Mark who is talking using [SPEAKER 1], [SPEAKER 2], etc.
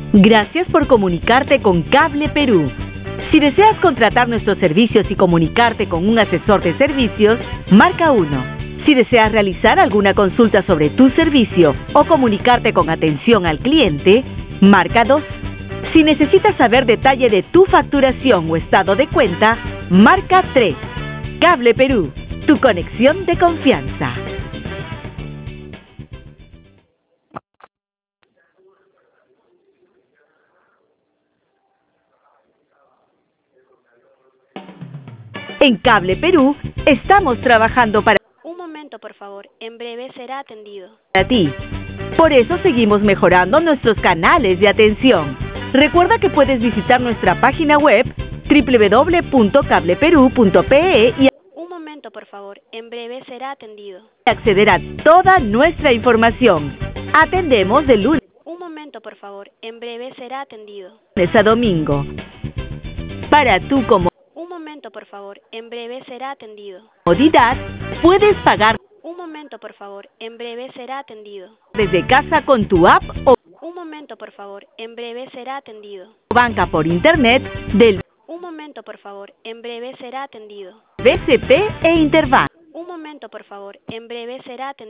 [SPEAKER 1] Gracias por comunicarte con Cable Perú. Si deseas contratar nuestros servicios y comunicarte con un asesor de servicios, marca 1. Si deseas realizar alguna consulta sobre tu servicio o comunicarte con atención al cliente, marca 2. Si necesitas saber detalle de tu facturación o estado de cuenta, marca 3. Cable Perú, tu conexión de confianza. En Cable Perú, estamos trabajando para
[SPEAKER 2] Un momento, por favor. En breve será atendido.
[SPEAKER 1] ti. Por eso seguimos mejorando nuestros canales de atención. Recuerda que puedes visitar nuestra página web www.cableperu.pe y
[SPEAKER 2] Un momento, por favor. En breve será atendido.
[SPEAKER 1] acceder a toda nuestra información. Atendemos de lunes
[SPEAKER 2] Un momento, por favor. En breve será atendido.
[SPEAKER 1] a domingo. Para tu
[SPEAKER 2] Un momento, por favor. En breve será atendido.
[SPEAKER 1] comodidad, puedes pagar
[SPEAKER 2] Un momento, por favor. En breve será atendido.
[SPEAKER 1] desde casa con tu app o
[SPEAKER 2] Un momento, por favor. En breve será atendido.
[SPEAKER 1] banca por internet del
[SPEAKER 2] Un momento, por favor. En breve será atendido.
[SPEAKER 1] BCP e Interbank.
[SPEAKER 2] Un momento, por favor. En breve será atendido.